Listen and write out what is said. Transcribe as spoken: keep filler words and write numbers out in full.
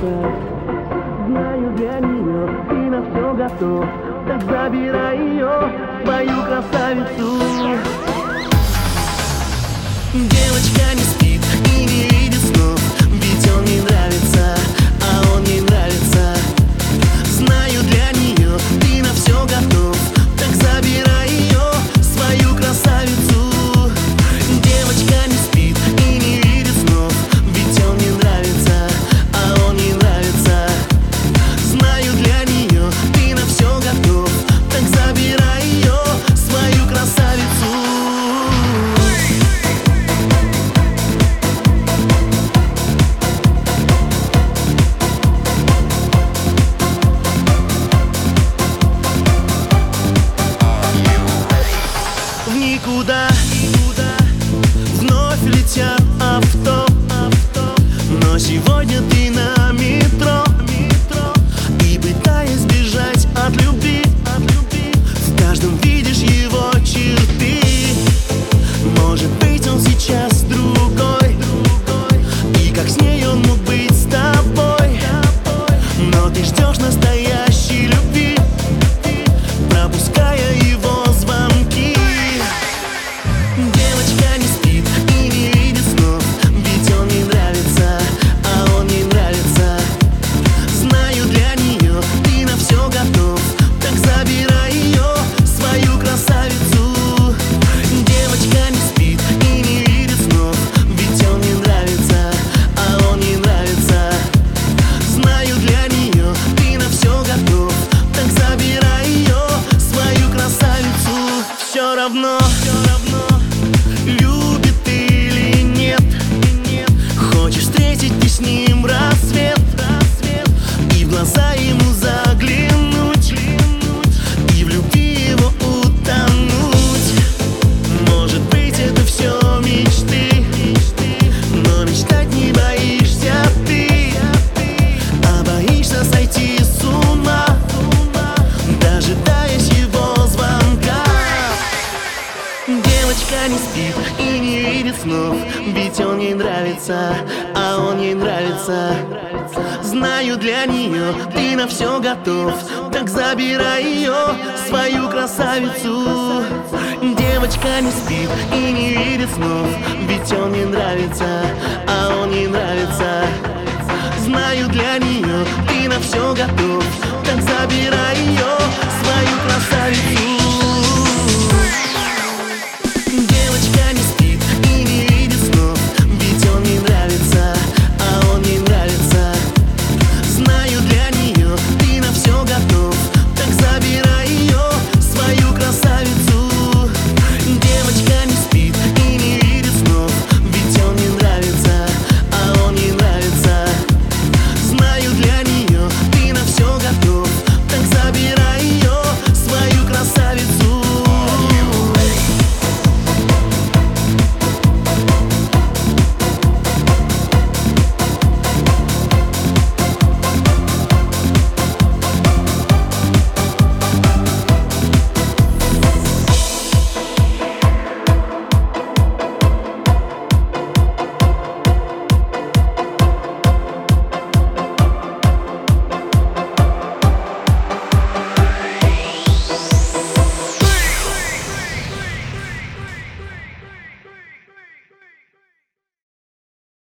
Знаю, для нее ты на все готов. Так забирай ее, свою красавицу. Девочка не спит и не видит снов, ведь он ей нравится, а он ей нравится. Знаю, для нее ты на все готов. Так забирай ее, свою красавицу. Девочка не спит и не видит снов, ведь он ей нравится, а он ей нравится. Знаю, для нее ты на все готов. Так забирай ее, свою красавицу. В никуда, вновь летят авто, но сегодня ты на метро. И пытаясь сбежать от любви, в каждом видишь его черты. Может быть, он сейчас другой, и как с ней он мог быть с тобой. Но ты ждешь настоящей любви, пропуская его звонки. Девочка не спит и не видит снов, ведь он ей нравится, а он ей нравится. Знаю, для нее ты на все готов. Так забирай ее, свою красавицу. Девочка не спит и не видит снов, ведь он ей нравится, а он ей нравится. Знаю, для нее ты на все готов. Так забирай ее, свою красавицу. Все равно, любит или нет, хочешь встретить ты с ним рассвет, и в глаза ему заглянуть, и в любви его утонуть. Может быть, это все мечты, но мечтать не боишься ты, а боишься сойти с ума, дожидаясь его звонка. Девочка не спит и не видит снов, ведь он ей нравится, а он ей нравится. Знаю, для нее ты на все готов. Так забирай ее, свою красавицу. Девочка не спит и не видит снов, ведь он ей нравится, а он ей нравится. Знаю, для нее ты на все готов. Так забирай ее,